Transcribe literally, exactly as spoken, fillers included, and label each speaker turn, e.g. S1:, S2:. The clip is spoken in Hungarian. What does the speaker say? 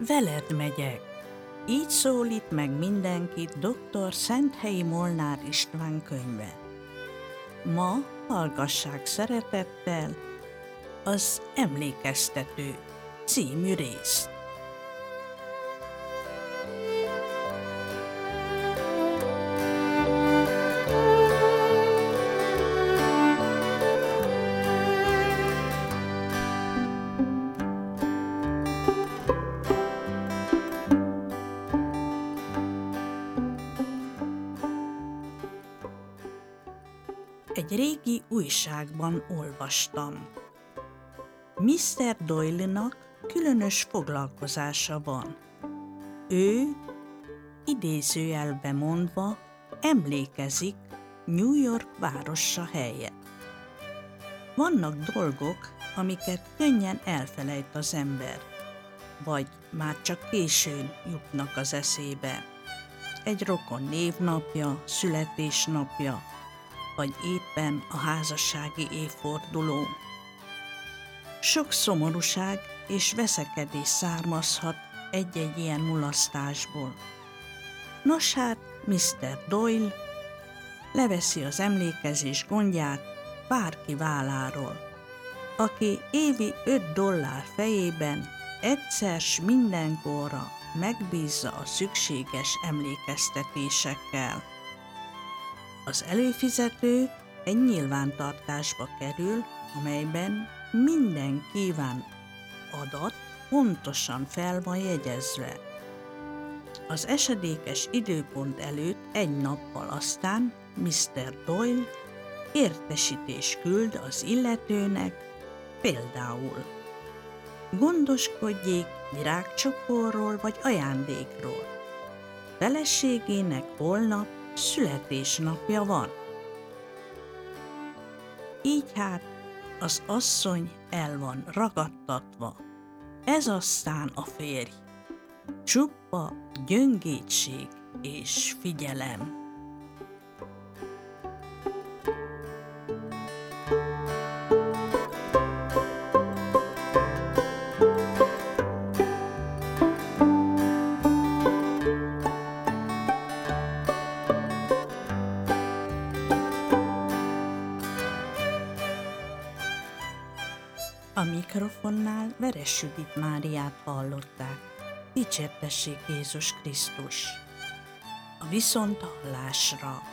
S1: Veled megyek. Így szólít meg mindenkit doktor Szenthelyi Molnár István könyve. Ma hallgassák szeretettel az Emlékeztető című részt. Egy régi újságban olvastam. miszter Doyle-nak különös foglalkozása van. Ő, idézőjelbe mondva, emlékezik New York városa helyett. Vannak dolgok, amiket könnyen elfelejt az ember, vagy már csak későn jutnak az eszébe. Egy rokon névnapja, születésnapja, vagy éppen a házassági évforduló. Sok szomorúság és veszekedés származhat egy-egy ilyen mulasztásból. Nos hát, miszter Doyle leveszi az emlékezés gondját bárki válláról, aki évi öt dollár fejében egyszer s mindenkorra megbízza a szükséges emlékeztetésekkel. Az előfizető egy nyilvántartásba kerül, amelyben minden kívánt adat pontosan fel van jegyezve. Az esedékes időpont előtt egy nappal aztán miszter Doyle értesítést küld az illetőnek, például: gondoskodjék virágcsokorról vagy ajándékról. Feleségének holnap születésnapja van. Így hát az asszony el van ragadtatva. Ez aztán a férj. Csupa gyöngétség és figyelem. A mikrofonnál Veres Judit Máriát hallották. Dicsértessék Jézus Krisztus! A viszonthallásra!